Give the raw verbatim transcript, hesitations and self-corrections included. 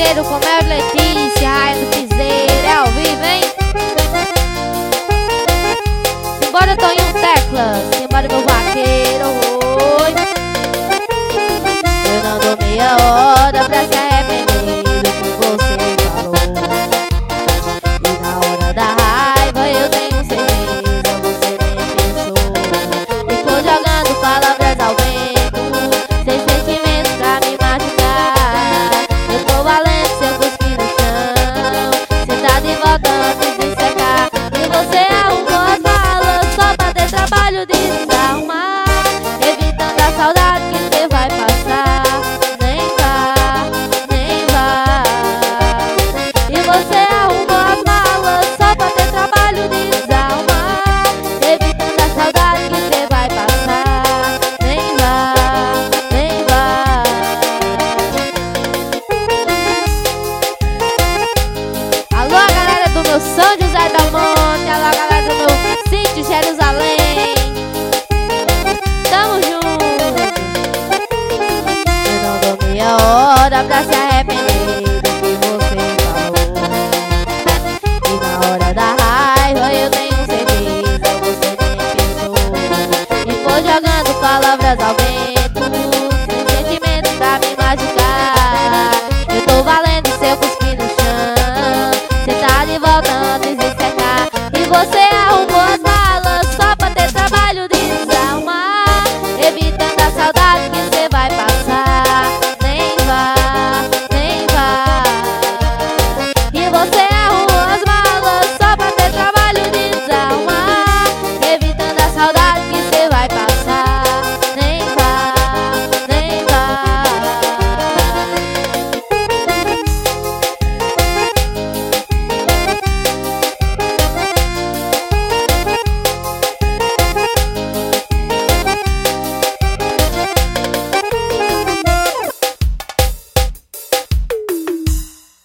parceiro com Mel Letícia, Raia do Piseiro, é ao vivo, hein? Simbora, Toninho Teclas, simbora, meu vaqueiro, oi. Eu não dou meia hora pra se arrepender do que você falou. E na hora da raiva eu tenho certeza, você nem pensou. E foi jogando palavras ao vento, sem sentimentos pra me machucar. Eu tô valendo seu cuspir no chão, cê tá de volta antes de secar. E você arrumou as malas só pra ter trabalho de desarrumar, evitando a saudade que cê vai passar. Nem vá, nem vá. E você arrumou as malas só pra ter trabalho de desarrumar, evitando a saudade que cê vai passar. Nem vá, nem vá. Alô, a galera do meu São José da Monte, alô, a galera do meu sítio Jerusalém, tamo junto. Eu não dou meia hora pra se